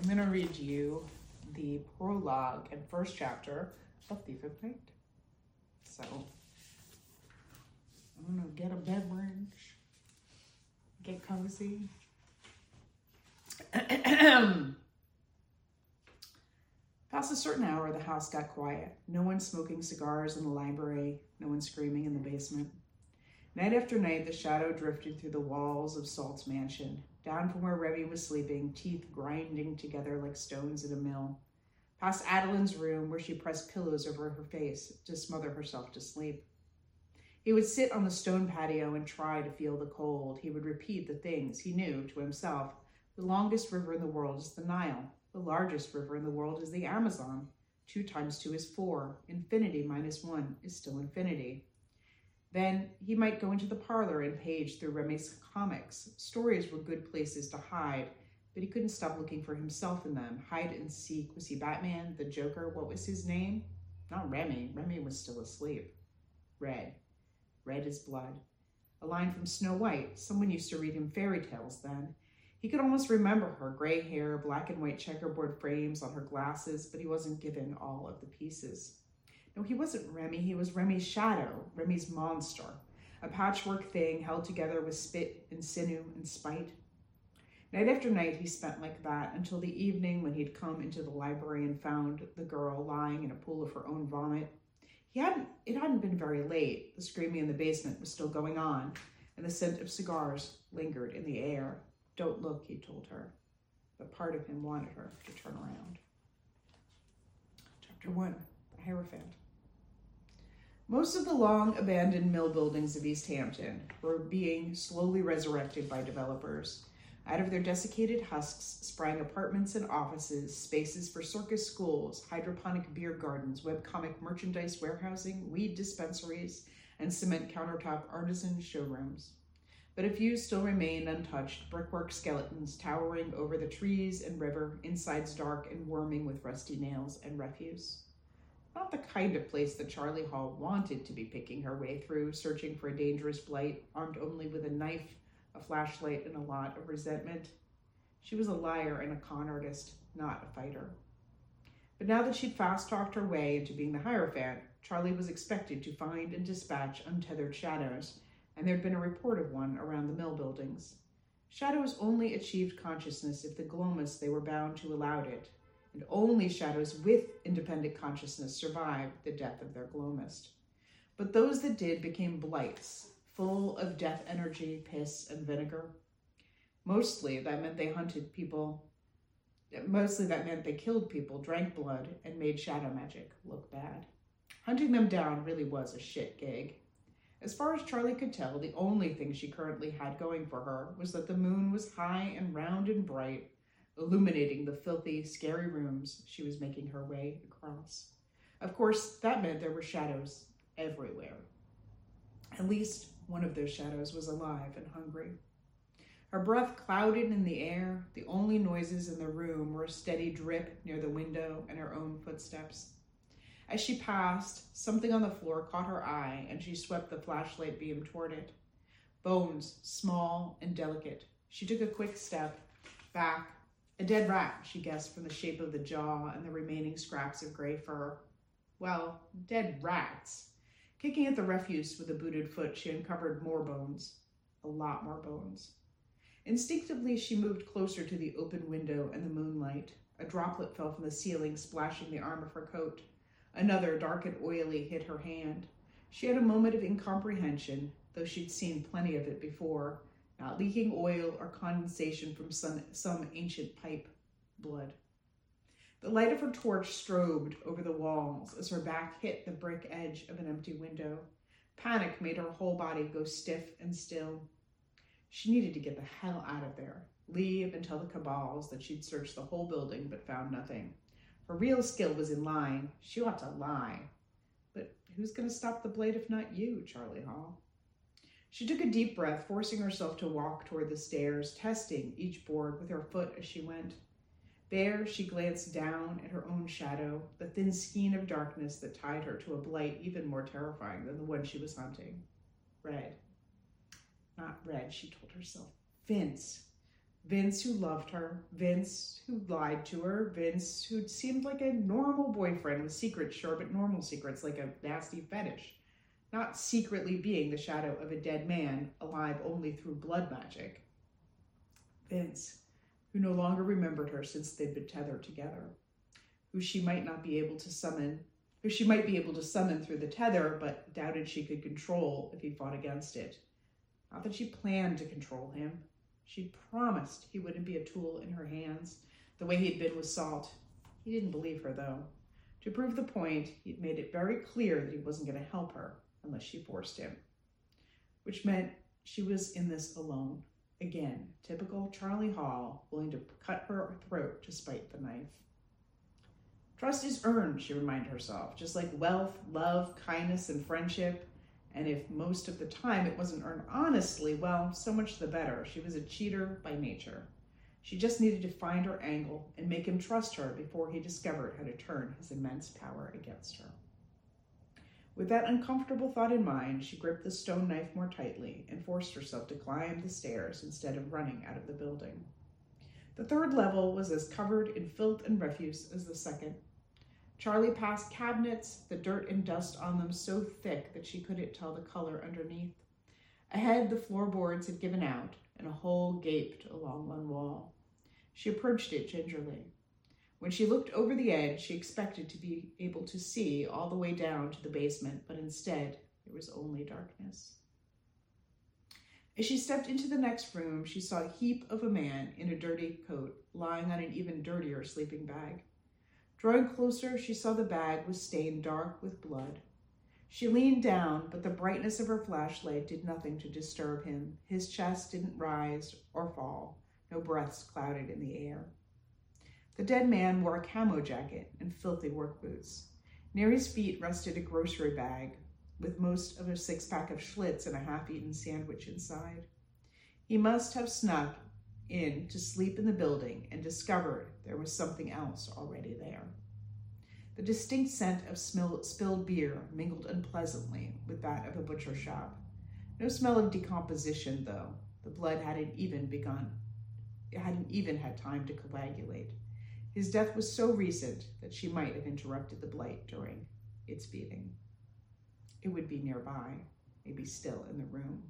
I'm going to read you the prologue and first chapter of Thief of Night. So, I'm going to get a beverage, get cozy. Past a certain hour, the house got quiet. No one smoking cigars in the library, no one screaming in the basement. Night after night, the shadow drifted through the walls of Salt's mansion, down from where Remy was sleeping, teeth grinding together like stones in a mill, past Adeline's room where she pressed pillows over her face to smother herself to sleep. He would sit on the stone patio and try to feel the cold. He would repeat the things he knew to himself. The longest river in the world is the Nile. The largest river in the world is the Amazon. 2 times 2 is 4. Infinity minus 1 is still infinity. Then he might go into the parlor and page through Remy's comics. Stories were good places to hide, but he couldn't stop looking for himself in them. Hide and seek. Was he Batman? The Joker? What was his name? Not Remy. Remy was still asleep. Red. Red is blood. A line from Snow White. Someone used to read him fairy tales then. He could almost remember her, gray hair, black and white checkerboard frames on her glasses, but he wasn't given all of the pieces. No, he wasn't Remy. He was Remy's shadow, Remy's monster, a patchwork thing held together with spit and sinew and spite. Night after night, he spent like that until the evening when he'd come into the library and found the girl lying in a pool of her own vomit. It hadn't been very late. The screaming in the basement was still going on, and the scent of cigars lingered in the air. Don't look, he told her, but part of him wanted her to turn around. Chapter 1, The Hierophant. Most of the long-abandoned mill buildings of East Hampton were being slowly resurrected by developers. Out of their desiccated husks sprang apartments and offices, spaces for circus schools, hydroponic beer gardens, webcomic merchandise warehousing, weed dispensaries, and cement countertop artisan showrooms. But a few still remained untouched, brickwork skeletons towering over the trees and river, insides dark and worming with rusty nails and refuse. Not the kind of place that Charlie Hall wanted to be picking her way through, searching for a dangerous blight, armed only with a knife, a flashlight, and a lot of resentment. She was a liar and a con artist, not a fighter. But now that she'd fast-talked her way into being the Hierophant, Charlie was expected to find and dispatch untethered shadows, and there'd been a report of one around the mill buildings. Shadows only achieved consciousness if the glomus they were bound to allowed it, and only shadows with independent consciousness survived the death of their glomist. But those that did became blights, full of death energy, piss, and vinegar. Mostly that meant they killed people, drank blood, and made shadow magic look bad. Hunting them down really was a shit gig. As far as Charlie could tell, the only thing she currently had going for her was that the moon was high and round and bright, illuminating the filthy, scary rooms she was making her way across. Of course, that meant there were shadows everywhere. At least one of those shadows was alive and hungry. Her breath clouded in the air. The only noises in the room were a steady drip near the window and her own footsteps. As she passed, something on the floor caught her eye, and she swept the flashlight beam toward it. Bones, small and delicate. She took a quick step back. A dead rat, she guessed from the shape of the jaw and the remaining scraps of gray fur. Well, dead rats. Kicking at the refuse with a booted foot, she uncovered more bones. A lot more bones. Instinctively, she moved closer to the open window and the moonlight. A droplet fell from the ceiling, splashing the arm of her coat. Another, dark and oily, hit her hand. She had a moment of incomprehension, though she'd seen plenty of it before. Not leaking oil or condensation from some ancient pipe. Blood. The light of her torch strobed over the walls as her back hit the brick edge of an empty window. Panic made her whole body go stiff and still. She needed to get the hell out of there. Leave and tell the cabals that she'd searched the whole building but found nothing. Her real skill was in lying. She ought to lie. But who's going to stop the blade if not you, Charlie Hall? She took a deep breath, forcing herself to walk toward the stairs, testing each board with her foot as she went. There, she glanced down at her own shadow, the thin skein of darkness that tied her to a blight even more terrifying than the one she was hunting. Red. Not Red, she told herself. Vince. Vince, who loved her. Vince, who lied to her. Vince, who seemed like a normal boyfriend with secrets, sure, but normal secrets, like a nasty fetish. Not secretly being the shadow of a dead man, alive only through blood magic. Vince, who no longer remembered her since they'd been tethered together. Who she might be able to summon through the tether, but doubted she could control if he fought against it. Not that she planned to control him. She'd promised he wouldn't be a tool in her hands, the way he'd been with Salt. He didn't believe her, though. To prove the point, he'd made it very clear that he wasn't going to help her unless she forced him. Which meant she was in this alone. Again, typical Charlie Hall, willing to cut her throat to spite the knife. Trust is earned, she reminded herself, just like wealth, love, kindness, and friendship. And if most of the time it wasn't earned honestly, well, so much the better. She was a cheater by nature. She just needed to find her angle and make him trust her before he discovered how to turn his immense power against her. With that uncomfortable thought in mind, she gripped the stone knife more tightly and forced herself to climb the stairs instead of running out of the building. The third level was as covered in filth and refuse as the second. Charlie passed cabinets, the dirt and dust on them so thick that she couldn't tell the color underneath. Ahead, the floorboards had given out, and a hole gaped along one wall. She approached it gingerly. When she looked over the edge, she expected to be able to see all the way down to the basement, but instead, there was only darkness. As she stepped into the next room, she saw a heap of a man in a dirty coat lying on an even dirtier sleeping bag. Drawing closer, she saw the bag was stained dark with blood. She leaned down, but the brightness of her flashlight did nothing to disturb him. His chest didn't rise or fall. No breaths clouded in the air. The dead man wore a camo jacket and filthy work boots. Near his feet rested a grocery bag with most of a six-pack of Schlitz and a half-eaten sandwich inside. He must have snuck in to sleep in the building and discovered there was something else already there. The distinct scent of spilled beer mingled unpleasantly with that of a butcher shop. No smell of decomposition, though. The blood hadn't even had time to coagulate. His death was so recent that she might have interrupted the blight during its beating. It would be nearby, maybe still in the room.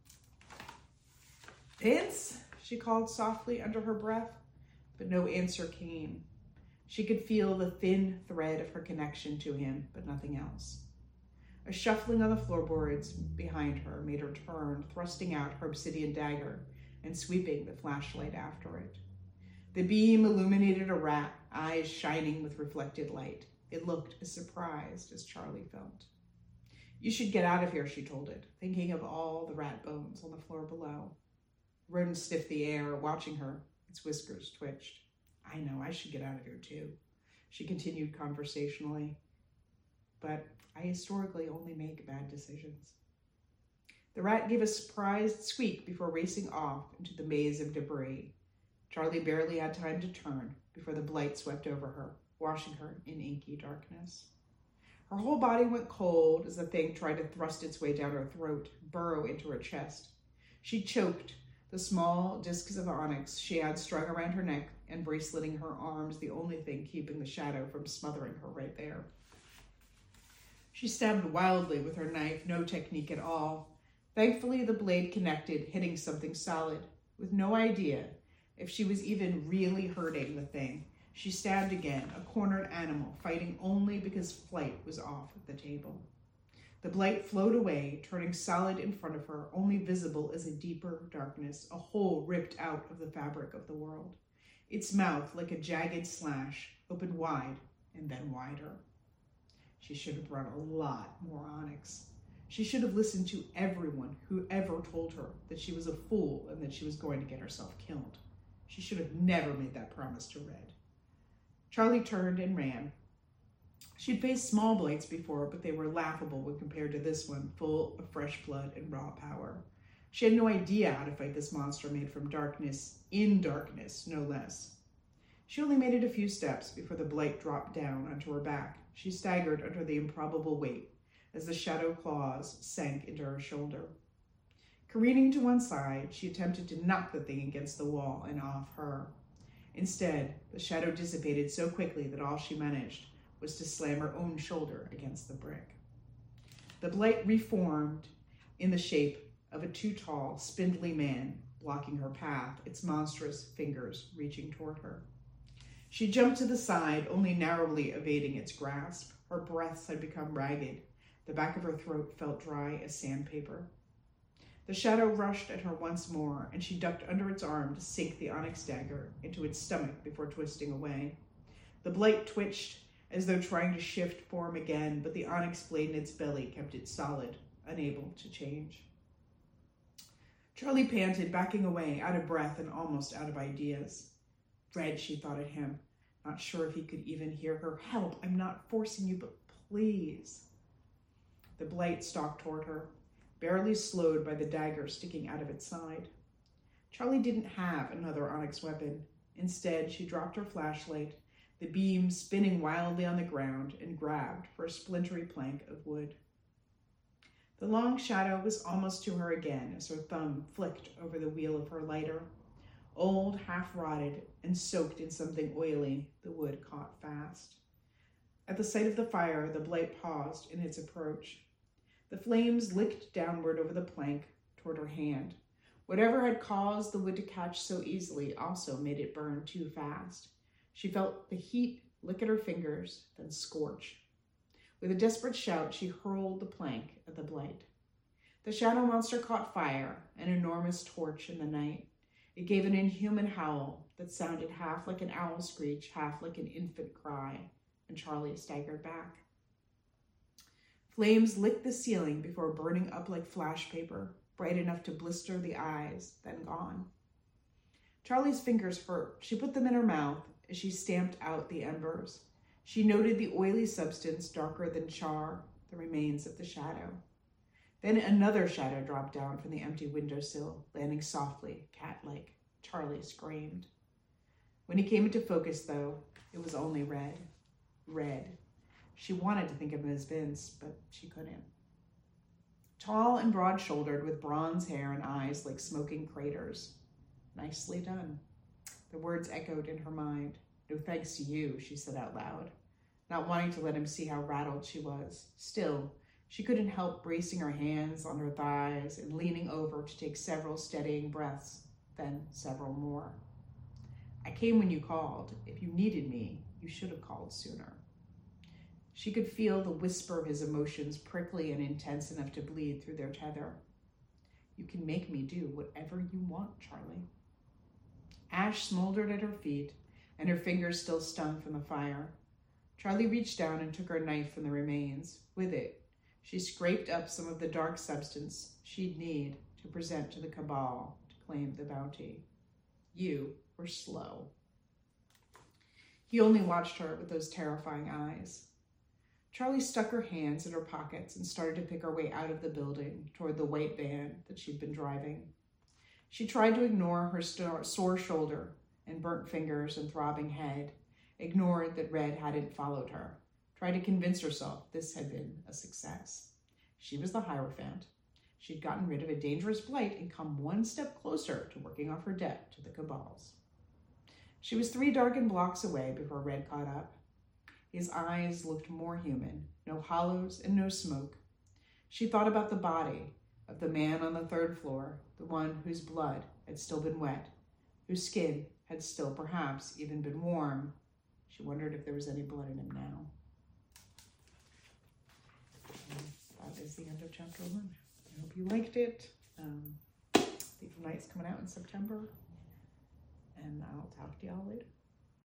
"Vince?" she called softly under her breath, but no answer came. She could feel the thin thread of her connection to him, but nothing else. A shuffling on the floorboards behind her made her turn, thrusting out her obsidian dagger and sweeping the flashlight after it. The beam illuminated a rat, eyes shining with reflected light. It looked as surprised as Charlie felt. "You should get out of here," she told it, thinking of all the rat bones on the floor below. Rodent sniffed the air, watching her. Its whiskers twitched. "I know, I should get out of here too," she continued conversationally. "But I historically only make bad decisions." The rat gave a surprised squeak before racing off into the maze of debris. Charlie barely had time to turn before the blight swept over her, washing her in inky darkness. Her whole body went cold as the thing tried to thrust its way down her throat, burrow into her chest. She choked, the small discs of onyx she had strung around her neck and braceleting her arms, the only thing keeping the shadow from smothering her right there. She stabbed wildly with her knife, no technique at all. Thankfully, the blade connected, hitting something solid. With no idea if she was even really hurting the thing, she stabbed again, a cornered animal, fighting only because flight was off the table. The blight flowed away, turning solid in front of her, only visible as a deeper darkness, a hole ripped out of the fabric of the world. Its mouth, like a jagged slash, opened wide and then wider. She should have brought a lot more onyx. She should have listened to everyone who ever told her that she was a fool and that she was going to get herself killed. She should have never made that promise to Red. Charlie turned and ran. She'd faced small blights before, but they were laughable when compared to this one, full of fresh blood and raw power. She had no idea how to fight this monster made from darkness, in darkness, no less. She only made it a few steps before the blight dropped down onto her back. She staggered under the improbable weight as the shadow claws sank into her shoulder. Careening to one side, she attempted to knock the thing against the wall and off her. Instead, the shadow dissipated so quickly that all she managed was to slam her own shoulder against the brick. The blight reformed in the shape of a too tall, spindly man blocking her path, its monstrous fingers reaching toward her. She jumped to the side, only narrowly evading its grasp. Her breaths had become ragged. The back of her throat felt dry as sandpaper. The shadow rushed at her once more, and she ducked under its arm to sink the onyx dagger into its stomach before twisting away. The blight twitched as though trying to shift form again, but the onyx blade in its belly kept it solid, unable to change. Charlie panted, backing away, out of breath and almost out of ideas. Red, she thought at him, not sure if he could even hear her. Help, I'm not forcing you, but please. The blight stalked toward her, barely slowed by the dagger sticking out of its side. Charlie didn't have another onyx weapon. Instead, she dropped her flashlight, the beam spinning wildly on the ground, and grabbed for a splintery plank of wood. The long shadow was almost to her again as her thumb flicked over the wheel of her lighter. Old, half-rotted, and soaked in something oily, the wood caught fast. At the sight of the fire, the blight paused in its approach. The flames licked downward over the plank toward her hand. Whatever had caused the wood to catch so easily also made it burn too fast. She felt the heat lick at her fingers, then scorch. With a desperate shout, she hurled the plank at the blight. The shadow monster caught fire, an enormous torch in the night. It gave an inhuman howl that sounded half like an owl screech, half like an infant cry, and Charlie staggered back. Flames licked the ceiling before burning up like flash paper, bright enough to blister the eyes, then gone. Charlie's fingers hurt. She put them in her mouth as she stamped out the embers. She noted the oily substance, darker than char, the remains of the shadow. Then another shadow dropped down from the empty windowsill, landing softly, cat-like. Charlie screamed. When he came into focus, though, it was only Red. Red. She wanted to think of him as Vince, but she couldn't. Tall and broad-shouldered, with bronze hair and eyes like smoking craters. Nicely done. The words echoed in her mind. No thanks to you, she said out loud, not wanting to let him see how rattled she was. Still, she couldn't help bracing her hands on her thighs and leaning over to take several steadying breaths, then several more. I came when you called. If you needed me, you should have called sooner. She could feel the whisper of his emotions, prickly and intense enough to bleed through their tether. You can make me do whatever you want, Charlie. Ash smoldered at her feet, and her fingers still stung from the fire. Charlie reached down and took her knife from the remains. With it, she scraped up some of the dark substance she'd need to present to the Cabal to claim the bounty. You were slow. He only watched her with those terrifying eyes. Charlie stuck her hands in her pockets and started to pick her way out of the building toward the white van that she'd been driving. She tried to ignore her sore shoulder and burnt fingers and throbbing head, ignored that Red hadn't followed her, tried to convince herself this had been a success. She was the Hierophant. She'd gotten rid of a dangerous blight and come one step closer to working off her debt to the Cabals. She was 3 darkened blocks away before Red caught up. His eyes looked more human, no hollows and no smoke. She thought about the body of the man on the 3rd floor, the one whose blood had still been wet, whose skin had still perhaps even been warm. She wondered if there was any blood in him now. And that is the end of chapter 1. I hope you liked it. Thief of Night's coming out in September, and I'll talk to y'all later.